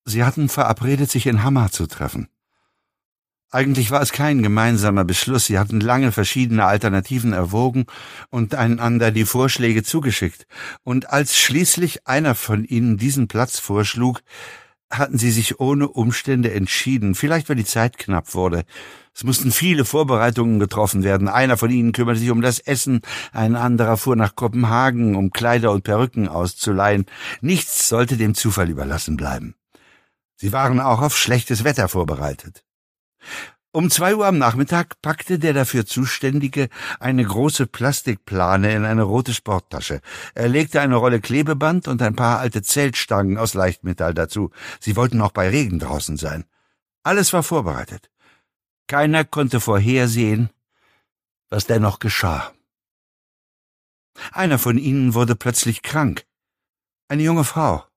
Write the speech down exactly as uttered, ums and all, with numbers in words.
Sie hatten verabredet, sich in Hamar zu treffen. Eigentlich war es kein gemeinsamer Beschluss. Sie hatten lange verschiedene Alternativen erwogen und einander die Vorschläge zugeschickt. Und als schließlich einer von ihnen diesen Platz vorschlug, hatten sie sich ohne Umstände entschieden, vielleicht weil die Zeit knapp wurde. Es mussten viele Vorbereitungen getroffen werden. Einer von ihnen kümmerte sich um das Essen, ein anderer fuhr nach Kopenhagen, um Kleider und Perücken auszuleihen. Nichts sollte dem Zufall überlassen bleiben. Sie waren auch auf schlechtes Wetter vorbereitet. Um zwei Uhr am Nachmittag packte der dafür Zuständige eine große Plastikplane in eine rote Sporttasche. Er legte eine Rolle Klebeband und ein paar alte Zeltstangen aus Leichtmetall dazu. Sie wollten auch bei Regen draußen sein. Alles war vorbereitet. Keiner konnte vorhersehen, was dennoch geschah. Einer von ihnen wurde plötzlich krank. Eine junge Frau.